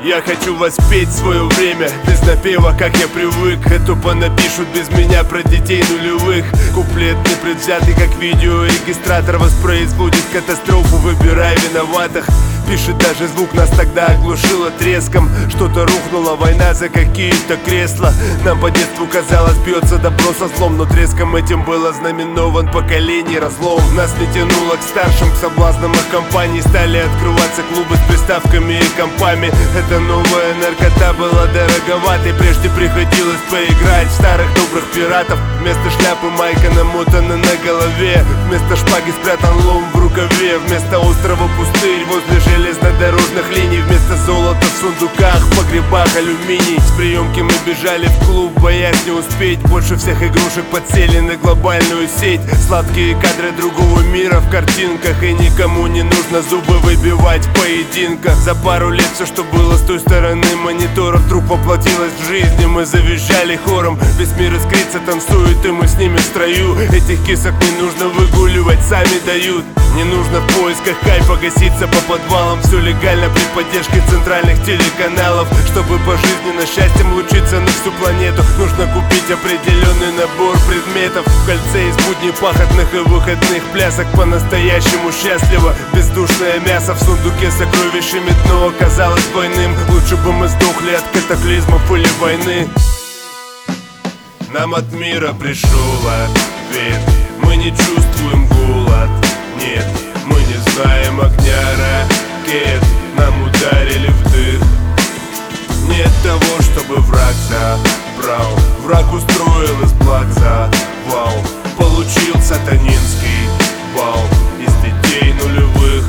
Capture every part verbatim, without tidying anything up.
Я хочу воспеть свое время без напева, как я привык. Эту понапишут без меня про детей нулевых. Куплет непредвзятый, как видеорегистратор, воспроизводит катастрофу, выбирая виноватых. Пишет даже звук, нас тогда оглушило треском. Что-то рухнуло, война за какие-то кресла. Нам по детству казалось, бьется добро со злом, но треском этим был ознаменован поколений разлом. Нас не тянуло к старшим, к соблазнам их компаний. Стали открываться клубы с приставками и компами. Эта новая наркота была дороговатой. Прежде приходилось поиграть в старых добрых пиратов. Вместо шляпы майка намотана на голове. Вместо шпаги спрятан лом в рукаве. Вместо острова пустырь возле железнодорожных линий. Вместо золота в сундуках, в погребах алюминий. С приемки мы бежали в клуб, боясь не успеть. Больше всех игрушек подсели на глобальную сеть. Сладкие кадры другого мира в картинках. И никому не нужно зубы выбивать в поединках. За пару лет все, что было с той стороны монитора, вдруг воплотилось в жизни. Мы завизжали хором. Весь мир искрится, танцует, и мы с ними в строю. Этих кисок не нужно выгуливать, сами дают. Не нужно в поисках кайфа гаситься по подвалам. Все легально при поддержке центральных телеканалов. Чтобы пожизненно счастьем лучиться на всю планету, нужно купить определенный набор предметов. В кольце из будней пахотных и выходных плясок. По-настоящему счастливо. Бездушное мясо в сундуке с сокровищами. Дно оказалось двойным. Лучше бы мы сдохли от катаклизмов или войны. Нам от мира пришел ответ. Мы не чувствуем голод. Нет, мы не знаем огня ракет. Нам ударили в дых. Нет того, чтобы враг забрал. Враг устроил из благ завал. Получил сатанинский бал из детей нулевых.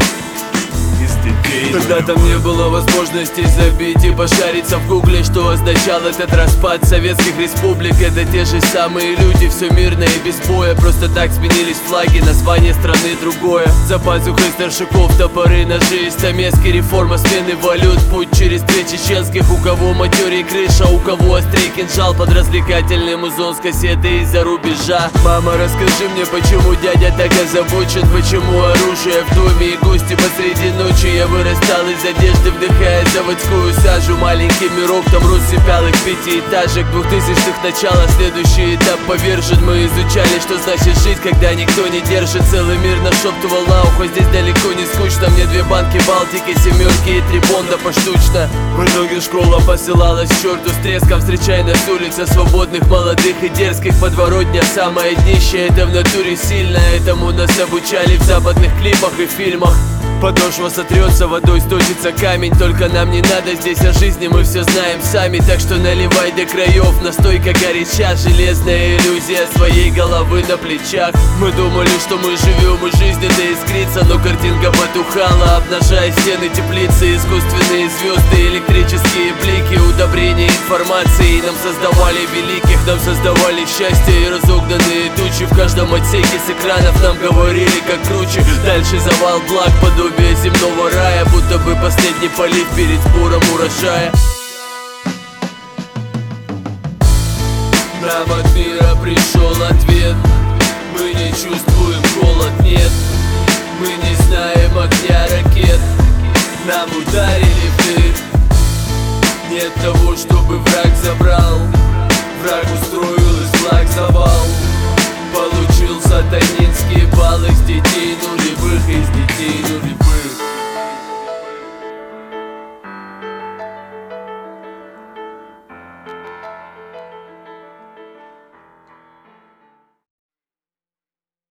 Тогда там не было возможности забить и пошариться в гугле, что означал этот распад советских республик. Это те же самые люди, все мирно и без боя. Просто так сменились флаги, название страны другое. За пазухой старшаков топоры, ножи, стамески, реформа смены валют. Путь через две чеченских, у кого матерей крыша, у кого острый кинжал. Под развлекательный музон с кассеты из-за рубежа. Мама, расскажи мне, почему дядя так озабочен, почему оружие в доме и гости посреди ночи. Я вырастал из одежды, вдыхая заводскую сажу. Маленький мирок, там рассыпалых пятиэтажек. Двухтысячных начало, следующий этап повержен. Мы изучали, что значит жить, когда никто не держит. Целый мир нашептывал на ухо, здесь далеко не скучно. Мне две банки Балтики, семерки и три бонда поштучно. В итоге школа посылалась к черту с треском. Встречай нас улица свободных, молодых и дерзких. Подворотня, самое днище, это в натуре сильно. Этому нас обучали в западных клипах и фильмах. Подошва сотрется, водой сточится камень. Только нам не надо здесь о жизни, мы все знаем сами. Так что наливай до краев, настойка горяча. Железная иллюзия своей головы на плечах. Мы думали, что мы живем и жизнь это искрится, но картинка потухала, обнажая стены теплицы. Искусственные звезды, электрические блики, удобрения информации. Нам создавали великих, нам создавали счастье и разогнанные тучи. В каждом отсеке с экранов нам говорили, как круче. Дальше завал благ, подобие земного рая, будто бы последний полив перед сбором урожая. Нам от мира пришел ответ. Мы не чувствуем голод, нет. Мы не знаем огня ракет. Нам ударили в дых. Нет того, чтобы враг забрал. Враг